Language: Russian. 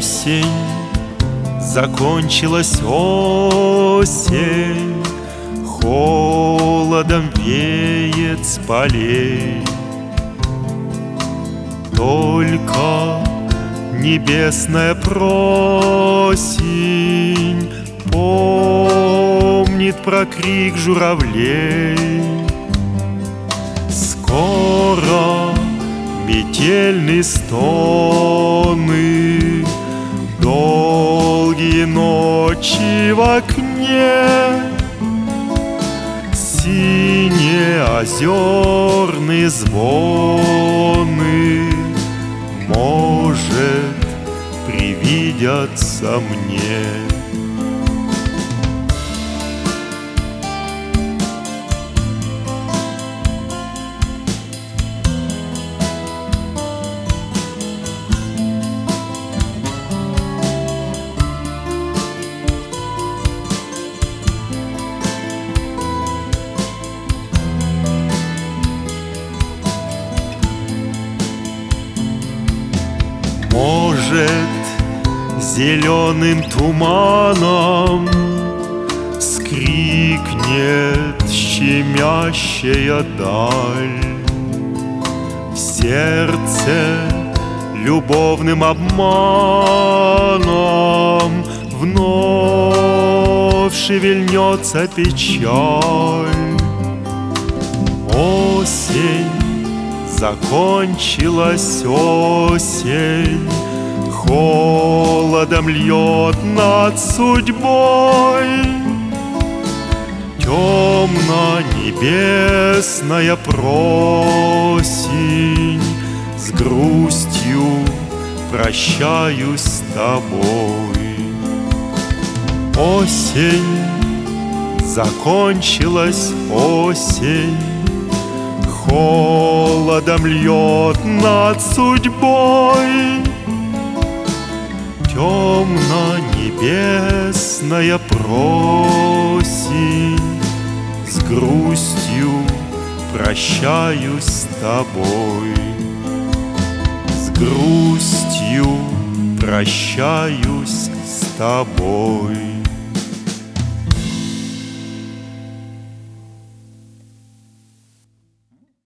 Осень, закончилась осень, холодом веет с полей. Только небесная просень помнит про крик журавлей. Скоро метельные стоны, долгие ночи в окне, синие озерные звоны, может, привидятся мне. Может, зеленым туманом вскрикнет щемящая даль. В сердце любовным обманом вновь шевельнется печаль. Осень, закончилась осень, холодом льет над судьбой. Темно-небесная просень, с грустью прощаюсь с тобой. Осень, закончилась осень, холодом льет над судьбой. Темно-небесная просень, с грустью прощаюсь с тобой. С грустью прощаюсь с тобой.